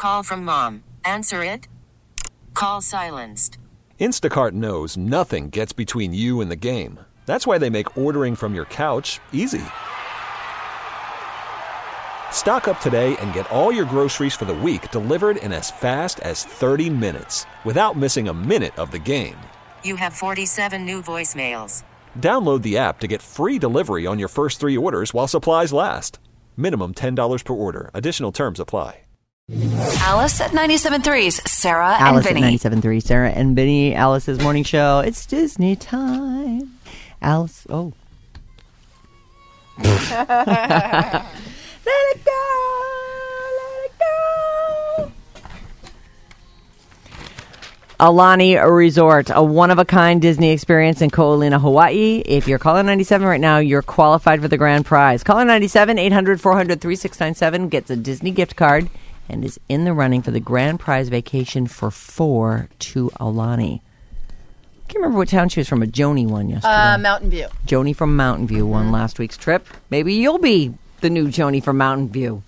call from mom. Answer it. Call silenced. Instacart knows nothing gets between you and the game. That's why they make ordering from your couch easy. Stock up today and get all your groceries for the week delivered in as fast as 30 minutes without missing a minute of the game. You have 47 new voicemails. Download the app to get free delivery on your first 3 orders while supplies last. Minimum $10 per order. Additional terms apply. Alice at 97.3's Sarah Alice and Vinny. at 97.3, Sarah and Vinny, Alice's morning show. It's Disney time. Alice, oh. Let it go, let it go. Aulani Resort, a one-of-a-kind Disney experience in Ko'olina, Hawaii. If you're calling 97 right now, you're qualified for the grand prize. Calling 97, 800-400-3697 gets a Disney gift card and is in the running for the grand prize vacation for 4 to Aulani. I can't remember what town she was from. A Joni won yesterday. Mountain View. Joni from Mountain View won last week's trip. Maybe you'll be the new Joni from Mountain View.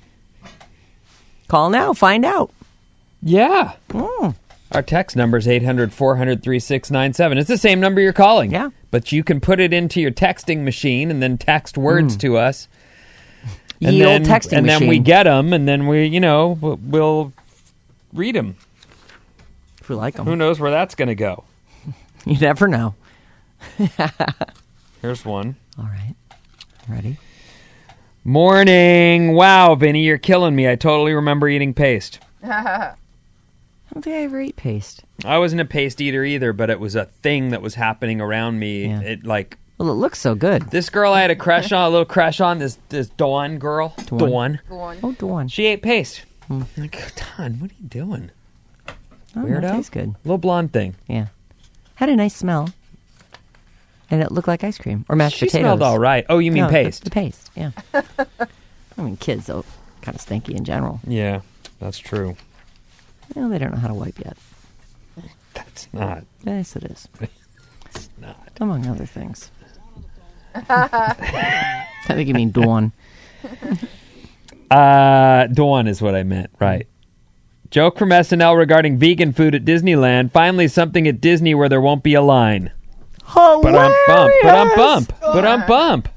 Call now. Find out. Yeah. Mm. Our text number is 800-400-3697. It's the same number you're calling. Yeah. But you can put it into your texting machine and then text words to us. Ye old texting and machine. then we get them, and then we'll read them. If we like them. Who knows where that's going to go? You never know. Here's one. All right. Ready? Morning. Wow, Vinny, you're killing me. I totally remember eating paste. I don't think I ever ate paste. I wasn't a paste eater either, but it was a thing that was happening around me. Yeah. Well, it looks so good. This girl I had a crush on, a little crush on, this Dawn girl. Dawn. Dawn. Oh, Dawn. She ate paste. I'm like, Dawn, what are you doing? Oh, Weirdo. that tastes good. Little blonde thing. Yeah. Had a nice smell. And it looked like ice cream. Or mashed She potatoes. smelled all right. Oh, you mean No, paste? The paste, yeah. I mean, kids, though, kind of stinky in general. Yeah, that's true. Well, they don't know how to wipe yet. That's not. Yes, it is. It's not. Among other things. I think you mean Dawn. Dawn is what I meant, right. Joke from SNL regarding vegan food at Disneyland. Finally, something at Disney where there won't be a line. Hilarious! Bump.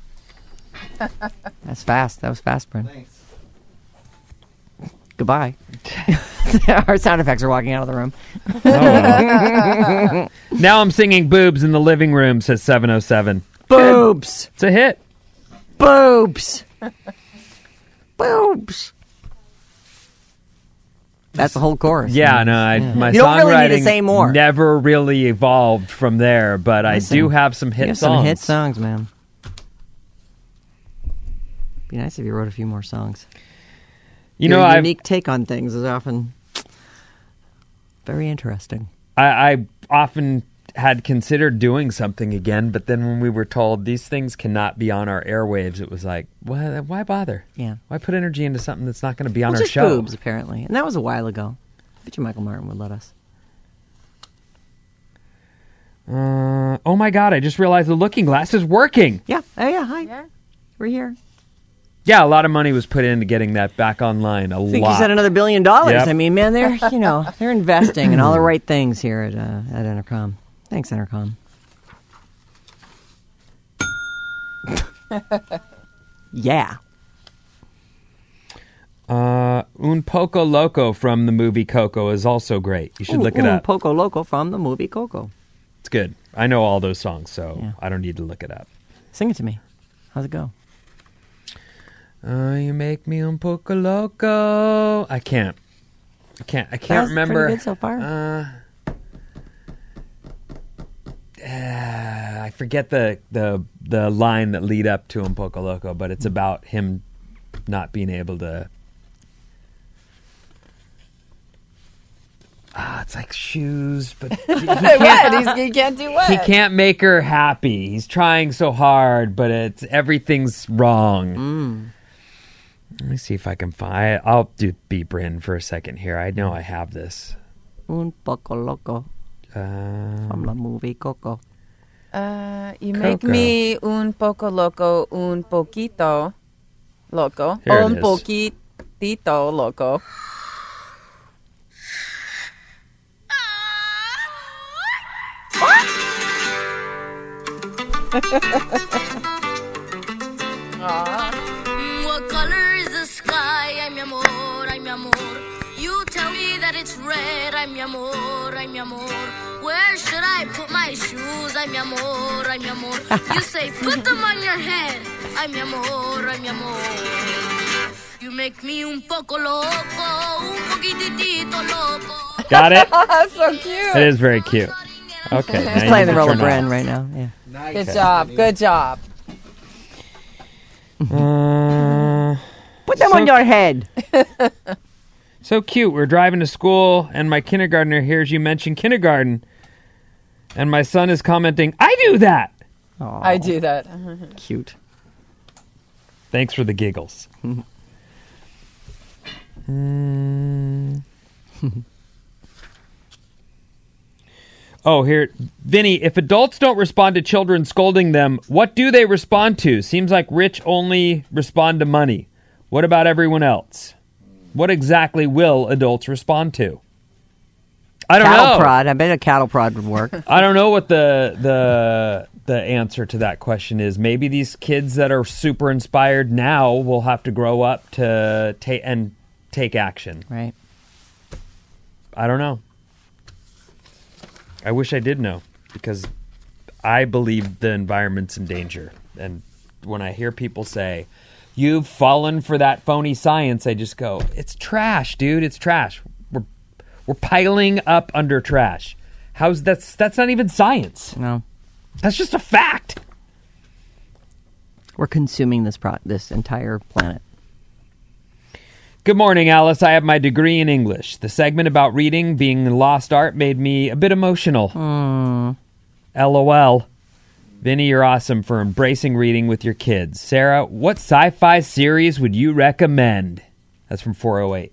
That's fast. That was fast, Brent. Thanks. Goodbye. Our sound effects are walking out of the room. Oh, well. Now I'm singing boobs in the living room, says 707. Boobs. It's a hit. Boobs. Boobs. That's the whole chorus. Yeah, no, my You don't really need to songwriting say more. never really evolved from there, but Listen, I do have some You hit have songs. some hit songs, man. Be nice if you wrote a few more songs. Your unique take on things is often very interesting. I often had considered doing something again, but then when we were told these things cannot be on our airwaves, it was like, why bother? Yeah. Why put energy into something that's not going to be on Well, our just show? boobs, apparently. And that was a while ago. I bet you Michael Martin would let us. Oh my God, I just realized the looking glass is working. Yeah. Oh, yeah. Hi. Yeah. We're here. Yeah, a lot of money was put into getting that back online. I think you said another $1 billion. Yep. I mean, man, they're investing in all the right things here at Entercom. Thanks, Entercom. Yeah. Un Poco Loco from the movie Coco is also great. You should look it up. Poco Loco from the movie Coco. It's good. I know all those songs, so Yeah. I don't need to look it up. Sing it to me. How's it go? You make me un poco loco. I can't That's remember. pretty good so far. I forget the line that lead up to un poco loco, but it's about him not being able to. It's like shoes, but he can't. He can't do what? He can't make her happy. He's trying so hard, but everything's wrong. Let me see if I can find. I'll do beep Bryn for a second here. I know I have this. Un Poco Loco from the movie Coco. You make Coco. me un poco loco, un poquito loco, Here it un is. poquitito loco. What color is the sky? Ay, mi amor, ay, mi amor. You tell me that it's red. Ay, mi amor, ay, mi amor. Where should I put my shoes? Ay, mi amor, ay, mi amor. You say, put them on your head. Ay, mi amor, ay, mi amor. You make me un poco loco, un poquitito loco. Got it? That's so cute. It is very cute. Okay. now He's you playing the can role of turn Bren right now. Yeah. Good job. Good job. Put them on your head. So cute. We're driving to school, and my kindergartner hears you mention kindergarten, and my son is commenting, I do that. I do that. Cute. Thanks for the giggles. Oh, here. Vinny, if adults don't respond to children scolding them, what do they respond to? Seems like rich only respond to money. What about everyone else? What exactly will adults respond to? I don't Cattle know. prod. I bet a cattle prod would work. I don't know what the answer to that question is. Maybe these kids that are super inspired now will have to grow up to take action. Right. I don't know. I wish I did know, because I believe the environment's in danger. And when I hear people say, you've fallen for that phony science, I just go, it's trash, dude. It's trash. We're piling up under trash. That's not even science. No. That's just a fact. We're consuming this entire planet. Good morning, Alice. I have my degree in English. The segment about reading being lost art made me a bit emotional. LOL. Vinny, you're awesome for embracing reading with your kids. Sarah, what sci-fi series would you recommend? That's from 408.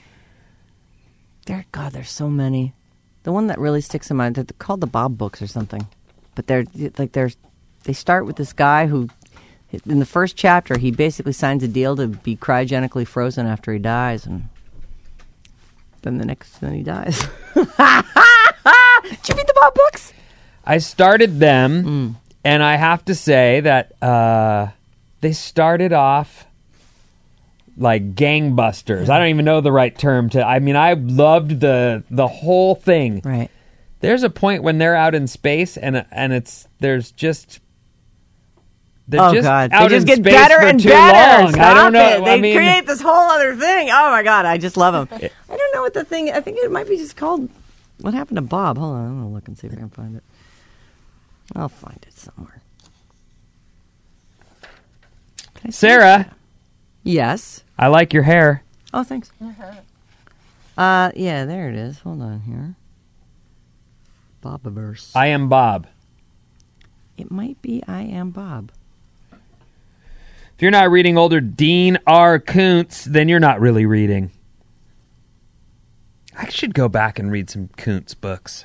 There's so many. The one that really sticks in mind, they're called the Bob books or something. But they start with this guy who, in the first chapter, he basically signs a deal to be cryogenically frozen after he dies, and then he dies. Did you read the Bob books? I started them, and I have to say that they started off like gangbusters. I don't even know the right term to. I mean, I loved the whole thing. Right. There's a point when they're out in space, and they're just God! out They just in get space better for and too better. long. Stop I don't know. it. They create this whole other thing. Oh my God! I just love them. I don't know what the thing. I think it might be just called. What happened to Bob? Hold on, I'm gonna look and see if I can find it. I'll find it somewhere. Sarah, Yes. I like your hair. Oh, thanks. Yeah, there it is. Hold on here. Bobiverse. I am Bob. It might be I Am Bob. If you're not reading older Dean R. Koontz, then you're not really reading. I should go back and read some Koontz books.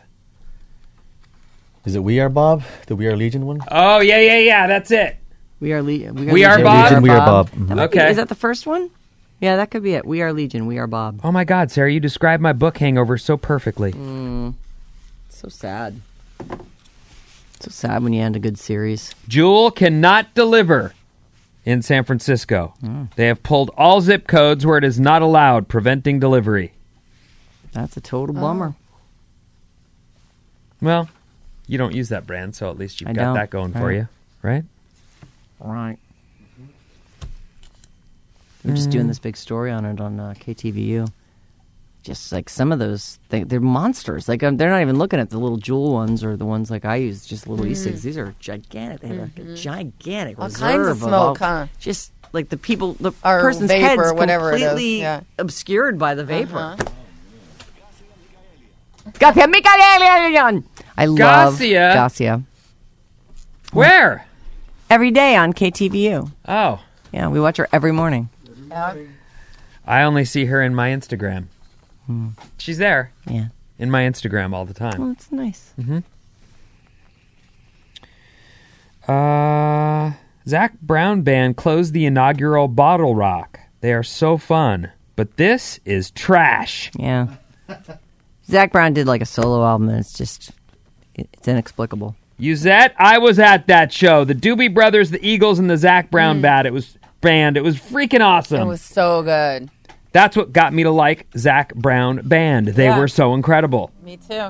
Is it We Are Bob? The We Are Legion one? Oh, yeah, that's it. We Are Legion. We Are Bob? Legion, We Are Bob. That might be- Okay. is that the first one? Yeah, that could be it. We Are Legion. We Are Bob. Oh my God, Sarah, you described my book hangover so perfectly. So sad. So sad when you end a good series. Jewel cannot deliver in San Francisco. They have pulled all zip codes where it is not allowed, preventing delivery. That's a total bummer. Well, you don't use that brand, so at least you've I got don't. that going for Right. you, right? Right. We're just doing this big story on it on KTVU. Just like some of those, they're monsters. Like they're not even looking at the little jewel ones or the ones like I use, just little E6s. These are gigantic. They have like a gigantic All reserve kinds of smoke, huh? Just like the people, the Or person's vapor, head's whatever it is, completely yeah. obscured by the vapor. Garcia Mikaelian. I love Garcia? Garcia. Where? Every day on KTVU. Oh, Yeah, we watch her every morning. I only see her in my Instagram. She's there Yeah. in my Instagram all the time. Well, it's nice. Zach Brown Band closed the inaugural Bottle Rock. They are so fun, but this is trash. Yeah. Zach Brown did like a solo album and it's just, it's inexplicable. Uzette, I was at that show. The Doobie Brothers, the Eagles, and the Zac Brown band. It was freaking awesome. It was so good. That's what got me to like Zac Brown Band. They were so incredible. Me too.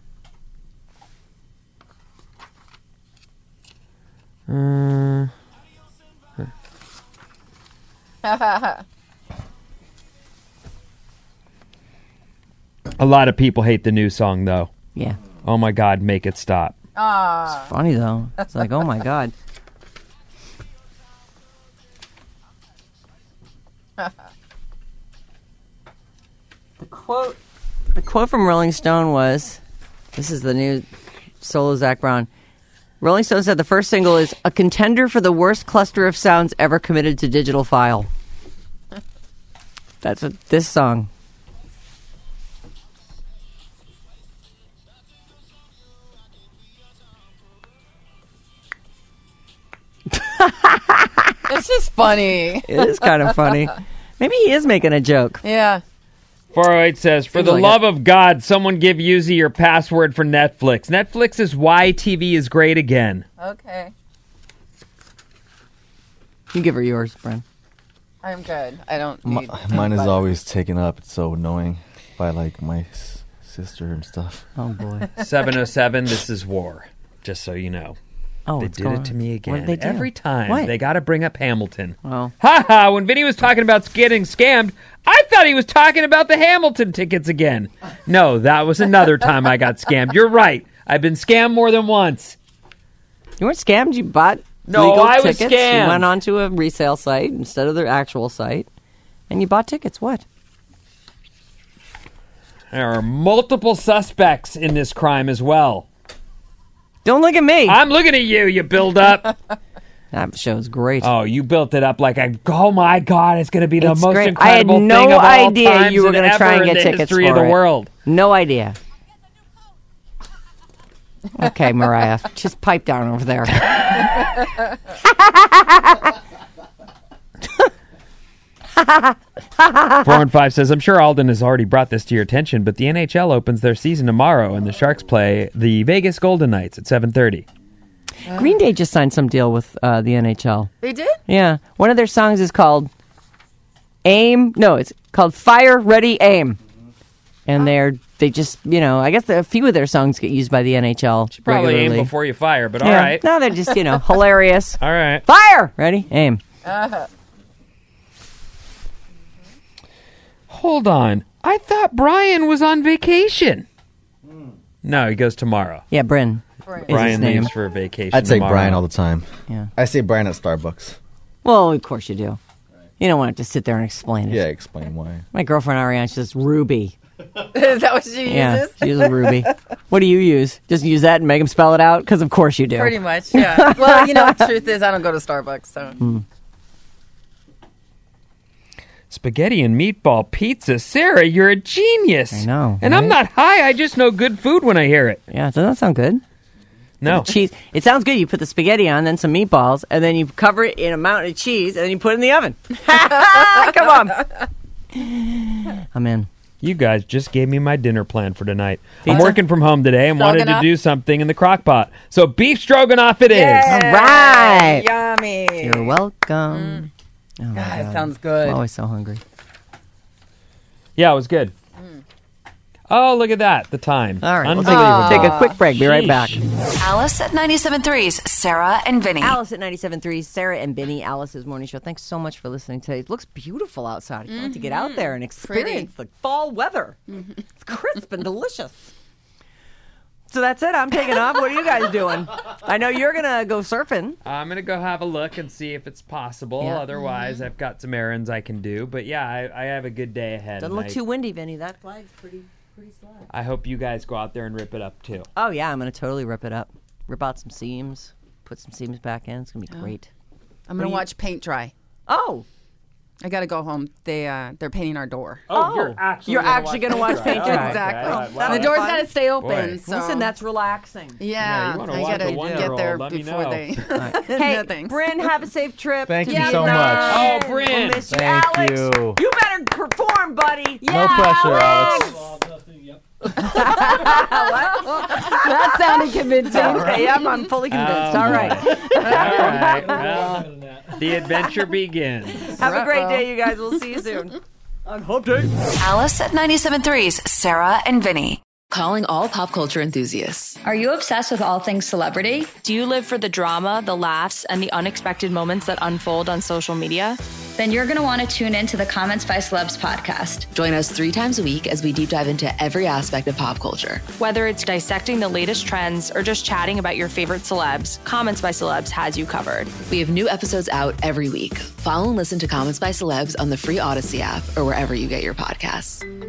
A lot of people hate the new song, though. Yeah. Oh, my God, make it stop. Ah. It's funny, though. It's like, oh, my God. The quote from Rolling Stone was, this is the new solo Zac Brown. Rolling Stone said the first single is a contender for the worst cluster of sounds ever committed to digital file. That's what this song. It's just funny. It is kind of funny. Maybe he is making a joke. Yeah. 408 says, for Seems the like love of God, someone give Yuzi your password for Netflix. Netflix is why TV is great again. Okay. You give her yours, Bren. I'm good. I don't need Mine is always taken up. It's so annoying by like my sister and stuff. Oh, boy. 707, this is war. Just so you know. Oh, They it's did going- it to me again. What did they do? Every time. What? They got to bring up Hamilton. Oh. Ha ha! When Vinny was talking about getting scammed, I thought he was talking about the Hamilton tickets again. No, that was another time I got scammed. You're right. I've been scammed more than once. You weren't scammed. You bought No, legal I was tickets. scammed. You went onto a resale site instead of their actual site, and you bought tickets. What? There are multiple suspects in this crime as well. Don't look at me. I'm looking at you, you build up. That show's great. Oh, you built it up like oh my God, it's going to be the It's most great. incredible I had no thing of all idea times you were going to try and in get the tickets history of for the it. world. No idea. Okay, Mariah, just pipe down over there. 415 says, I'm sure Alden has already brought this to your attention, but the NHL opens their season tomorrow, and the Sharks play the Vegas Golden Knights at 7:30. Green Day just signed some deal with the NHL. They did? Yeah. One of their songs is called Aim. No, it's called Fire, Ready, Aim. And they just, I guess a few of their songs get used by the NHL. Probably regularly. aim before you fire, but Yeah. all right. No, they're just, hilarious. All right. Fire! Ready? Aim. Hold on. I thought Brian was on vacation. No, he goes tomorrow. Yeah, Bryn. is his Brian name. leaves for vacation I'd say tomorrow. Brian all the time. Yeah. I say Brian at Starbucks. Well, of course you do. You don't want to sit there and explain it. Yeah, explain why. My girlfriend Ariane, she says Ruby. Is that what she Yeah, uses? she uses Ruby. What do you use? Just use that and make him spell it out? Because of course you do. Pretty much, yeah. Well, the truth is I don't go to Starbucks, so. Spaghetti and meatball pizza. Sarah, you're a genius. I know, And I'm right? not high. I just know good food when I hear it. Yeah, doesn't that sound good? No. Cheese. It sounds good. You put the spaghetti on, then some meatballs, and then you cover it in a mountain of cheese, and then you put it in the oven. Come on. I'm in. You guys just gave me my dinner plan for tonight. I'm Pizza? working from home today and wanted to Stroganoff? do something in the crock pot. So beef stroganoff it is. Yeah. All right. Yummy. You're welcome. Oh, my God, it God. sounds good. I'm always so hungry. Yeah, it was good. Oh, look at that. The time. All right, we'll Unbelievable. take a quick break. Be right back. Alice at 97.3's Sarah and Vinny. Alice at 97.3, Sarah and Benny, Alice's morning show. Thanks so much for listening today. It looks beautiful outside. You want to get out there and experience the fall weather. It's crisp and delicious. So that's it. I'm taking off. What are you guys doing? I know you're going to go surfing. I'm going to go have a look and see if it's possible. Yeah. Otherwise, I've got some errands I can do. But yeah, I have a good day ahead. Doesn't and look I- too windy, Vinny. That flag's pretty slack. I hope you guys go out there and rip it up too. Oh, yeah. I'm going to totally rip it up. Rip out some seams. Put some seams back in. It's going to be great. I'm going to watch paint dry. Oh. I got to go home. They're painting our door. Oh, You're actually going to watch paint dry. Exactly. That'll The be door's fun. got to stay open. Boy. So. Listen, that's relaxing. Yeah, you wanna I watch gotta a get 1-year-old, there let me before know. they. Hey, No, thanks. Bryn, have a safe trip. Thank to you Vietnam. so much. Oh, Bryn. We'll miss you. Thank Alex, you. you better perform, buddy. No pressure, Alex. That sounded convincing. Okay, I'm fully convinced. All right. All right. Well, the adventure begins. Have a great day, you guys. We'll see you soon. Alice at 97.3's Sarah and Vinny. Calling all pop culture enthusiasts. Are you obsessed with all things celebrity? Do you live for the drama, the laughs, and the unexpected moments that unfold on social media? Then you're going to want to tune in to the Comments by Celebs podcast. Join us 3 times a week as we deep dive into every aspect of pop culture. Whether it's dissecting the latest trends or just chatting about your favorite celebs, Comments by Celebs has you covered. We have new episodes out every week. Follow and listen to Comments by Celebs on the free Odyssey app or wherever you get your podcasts.